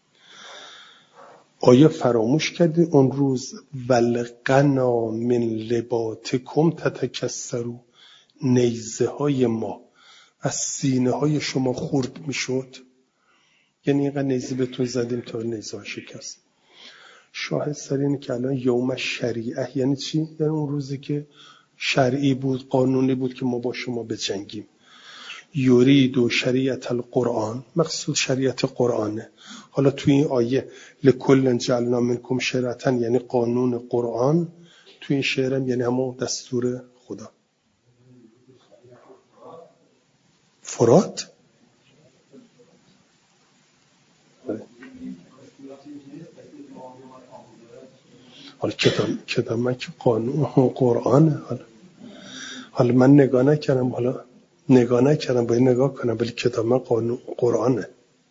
آیا فراموش کردید اون روز ولقنا من لباتکم تتکسروا، نیزه های ما از سینه های شما خورد می شد؟ یعنی اینقدر نیزه بهتون زدیم تا نیزه ها شکست. شاهد سر اینه که الان یوم شریعه یعنی چی؟ یعنی اون روزی که شرعی بود، قانونی بود که ما با شما بجنگیم. یرید و شریعت القرآن، مقصود شریعت قرآنه. حالا توی این آیه لکل جعلنا منکم شرعة یعنی قانون قرآن، توی این شعرم یعنی همون دستور خدا. فرات حالا کتاب کتاب من که قانون قرآنه. حالا حالا من نگاه نکردم، حالا نگاه نکردم باید نگاه کنم، ولی کتاب من قانون قرآنه.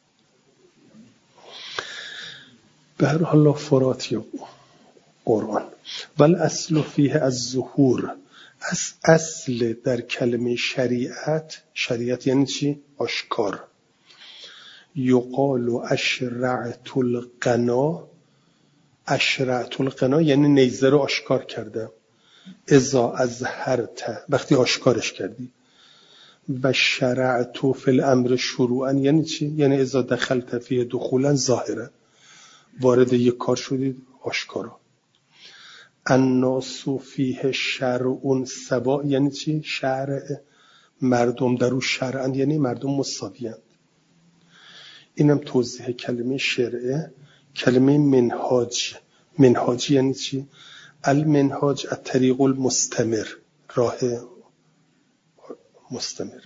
به هر حال فرات یا قرآن. ول اصل فیه از ظهور، از اصل در کلمه شریعت، شریعت یعنی چی؟ آشکار. یقال اشرعت القنا، اشرعت القنا یعنی نیزه رو آشکار کردم. اذا اظهرت، وقتی آشکارش کردی. و شرعت فی الامر شروعا یعنی چی؟ یعنی اذا دخلت فیه دخولا ظاهرا، وارد یک کار شدید آشکارا. الناس فیه شرع سوا یعنی چی؟ شرع، مردم در او شرعا یعنی مردم مساویند. اینم توضیح کلمه شرعه. کلمه منهاج، منهاج یعنی چی؟ المنهاج الطریق المستمر، راه مستمر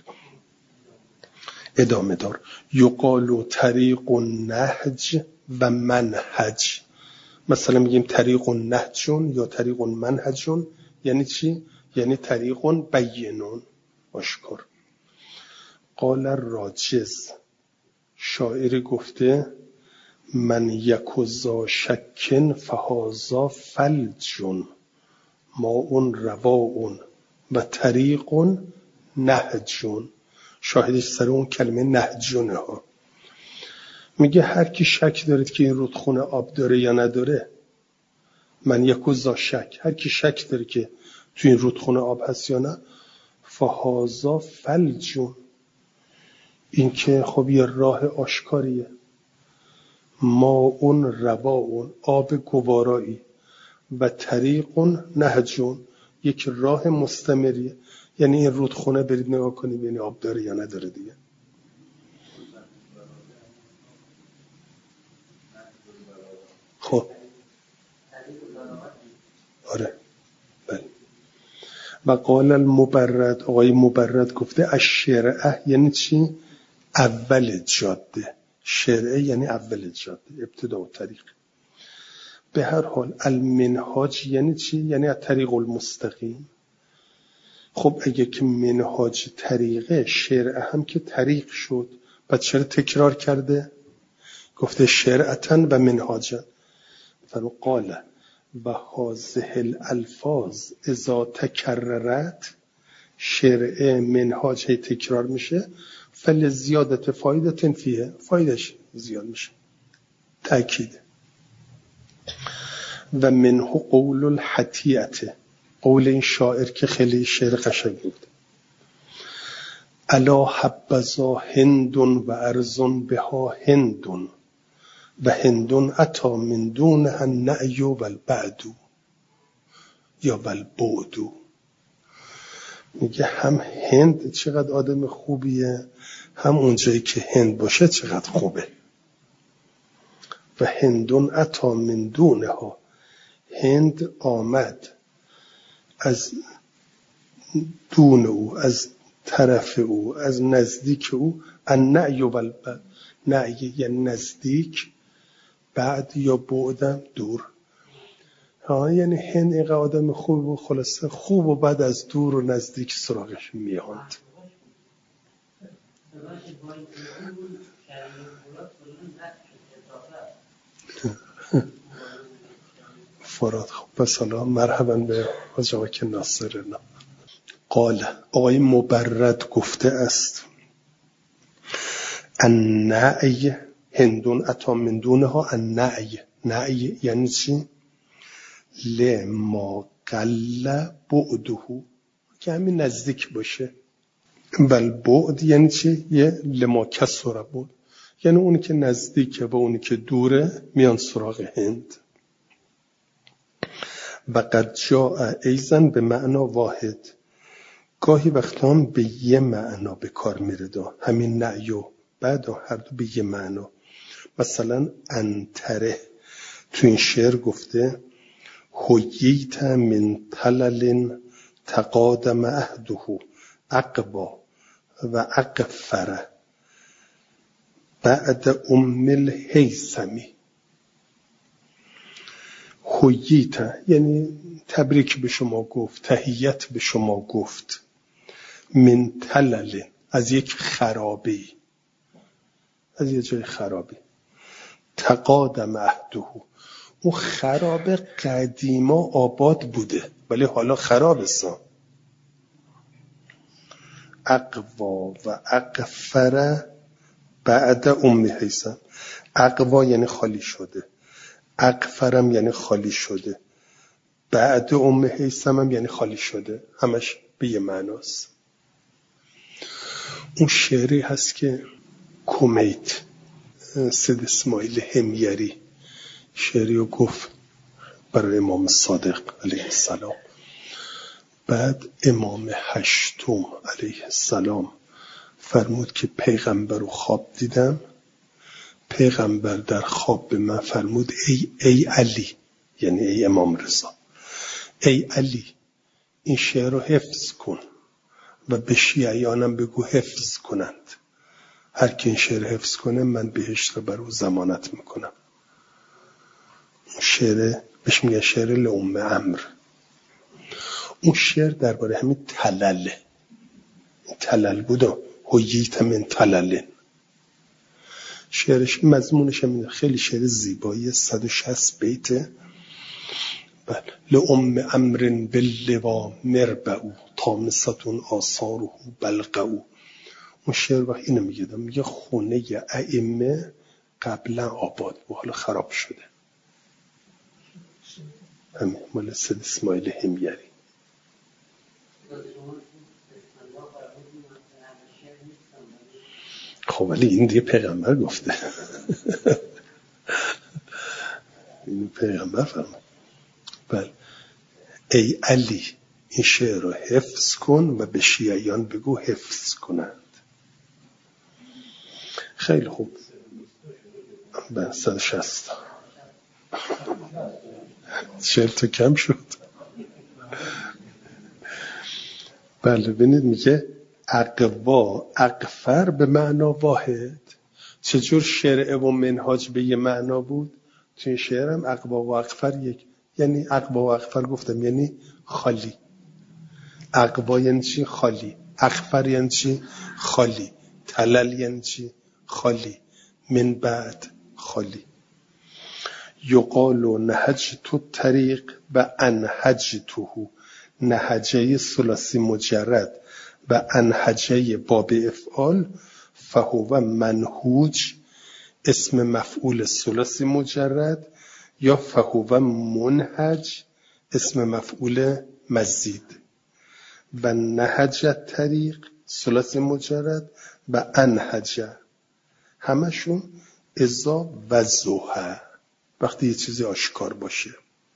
ادامه دار. یقال طریق النهج و منهج، مثلا میگیم طریق نهجون یا طریق منهجون یعنی چی؟ یعنی طریق بینون، آشکار. قال الراجز، شاعری گفته من یکوزا شکن فهازا فلجون ماون رواون و طریق نهجون. شاهدش سر اون کلمه نهجونه ها. میگه هر کی شک دارید که این رودخونه آب داره یا نداره، من یکوزا شک، هر کی شک داره که تو این رودخونه آب هست یا نه، فهازا فلجون، این که خب یه راه آشکاریه. ماء رواء، آب گوارایی. و طریق نهجون، یک راه مستمریه. یعنی این رودخونه برید نگاه کنیم یعنی آب داره یا نداره دیگه. خب آره بله. و قال المبرد، آقای مبرد گفته الشرعه یعنی چی؟ اول جاده. شرعه یعنی اول جاده، ابتدا و طریق. به هر حال المنهاج یعنی چی؟ یعنی الطریق المستقیم. خب اگه که منهاج طریقه، شرعه هم که طریق شد، بعد چرا تکرار کرده؟ گفته شرعتن و منهاجن. فقال و هذه الالفاظ اذا تکررت، شرعه منهاج تکرار میشه، فلزیادت فایده فیه، فایدش زیاد میشه، تأکید. و منه قول الحتیعه، قول این شاعر که خیلی شعر قشنگ بود. الا حبذا هند و ارض بها هند و هند اتا من دونها النعی و البعد یا والبعد. میگه هم هند چقدر آدم خوبیه، هم اونجایی که هند باشه چقدر خوبه. و هندون اتا من دونها، هند آمد از دون او، از طرف او، از نزدیک او. النعی و البعد، نعی یعنی نزدیک، بعد یا بعدم دور. ها یعنی هند اینقدر آدم خوب و خلاصه خوب و بعد از دور و نزدیک سراغش میاند. فراد. خب پس حالا مرحبا به حاج آقای ناصرنا. قال، آقای مبرد گفته است النعی هندون اتا من دونها النعی. نعی یعنی چی؟ لما قل بعده، که همین نزدیک باشه. بل بعد یعنی چی؟ یه لما کسر بود، یعنی اونی که نزدیکه و اونی که دوره میان سراغ هند. و قد جاء ایضا به معنا واحد. گاهی وقتا هم به یه معنا به کار میره دا. همین نعیو بعد هر دو به یه معنا. مثلا انتره تو این شعر گفته حییت من تلل تقادم عهده عقبا و عقفر بعد ام الهیثمی. حییت یعنی تبریک به شما گفت، تحیت به شما گفت، من تلل از یک خرابی، از یک جای خرابی، تقادم عهده اون خراب قدیما آباد بوده ولی حالا خراب است. اقوا و اقفر بعد ام حیثم. اقوا یعنی خالی شده، اقفرم یعنی خالی شده، بعد ام حیثم هم یعنی خالی شده. همش به یه معناست. اون شعری هست که کمیت سید اسماعیل حمیری شعری رو گفت برای امام صادق علیه السلام. بعد امام هشتم علیه السلام فرمود که پیغمبر رو خواب دیدم. پیغمبر در خواب به من فرمود ای ای علی، یعنی ای امام رضا، ای علی این شعر رو حفظ کن و به شیعیانم بگو حفظ کنند. هر کی این شعر حفظ کنه من بهشت رو بر او ضمانت میکنم. اون شعر بهش میگه شعر لأم عمرو. اون شعر درباره همین تلله، تلل بود و حییت من تلل. شعرش مضمونش هم خیلی شعر زیبایی، صد و شصت بیته. بله لأم عمرو باللوا مربعو طامستون آثاره بلقعو. اون شعر وقت اینو میگه، میگه خونه ائمه قبلا آباد بود حالا خراب شده. همین مال سید اسماعیل حمیری. خب ولی این دیگه پیغمبر گفته. این پیغمبر فرمود. بله ای علی این شعر رو حفظ کن و به شیعیان بگو حفظ کنند. خیلی خوب. بله صد و شصت چهل تا کم شد. بله ببینید میگه اقوا اقفر به معنا واحد. چجور شرع و منهاج به یه معنا بود؟ تو این شعر هم اقوا و اقفر یک، یعنی اقوا و اقفر گفتم یعنی خالی. اقوا یعنی چی؟ خالی. اقفر یعنی چی؟ خالی. تلل یعنی چی؟ خالی. من بعد خالی. یقال و نهجت الطریق و انهجته. نهجه ثلاثی مجرد و انهجه باب افعال فهو منهوج اسم مفعول ثلاثی مجرد یا فهو منهج اسم مفعول مزید. و نهج طریق ثلاثی مجرد و انهج همشون اذا و ضحی وقتی یه چیزی آشکار باشه.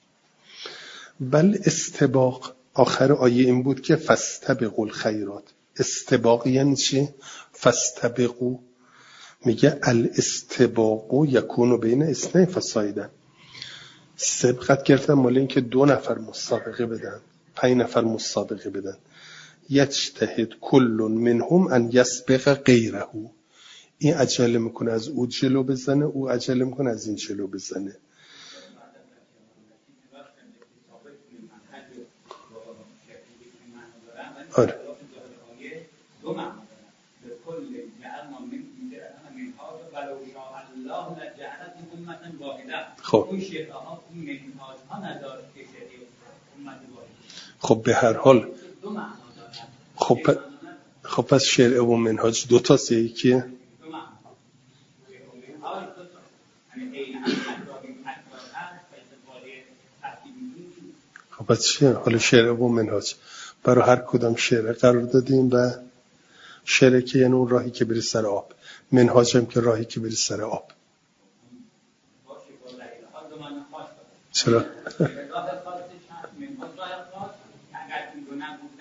بل استباق آخر آیه این بود که فاستبقوا الخیرات. استباق یعنی چی؟ فاستبقوا میگه الاستباق یکون بین اثنین فصاعدا. سبقت گرفتن مال این که دو نفر مسابقه بدن، پنج نفر مسابقه بدن. یجتهد کل منهم ان یسبق غیره. این عجله میکنه از او جلو بزنه، او عجله میکنه از این جلو بزنه. آره خب خب به هر حال خب خب پس شرع و منهاج دو تا سه یکیه. خب پس چیه؟ حالا شرع و منهاج برای هر کدام شرع قرار دادیم و شرع که یعنی اون راهی که بری سر آب، منهاج هم که راهی که بری سر آب. چرا؟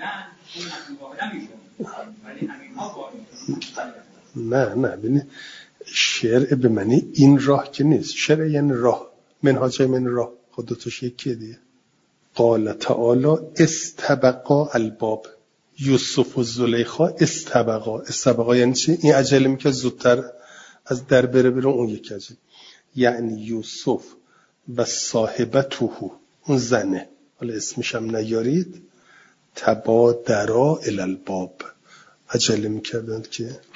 می‌کردن اون متن واحده میشد، ولی همین ها با نه نه ببین شرع به معنی این راه که نیست. شرع یعنی راه، منهاج من راه، خودتوش یکیه دیگه. قال تعالی استبقا الباب، یوسف و زلیخا استبقا. استبقا یعنی چی؟ این عجله میکنه زودتر از در بره بره، اون یک عجله. یعنی یوسف و صاحبته، اون زنه، حالا اسمش هم نیارید، تبادرا الی الباب، عجله میکردند که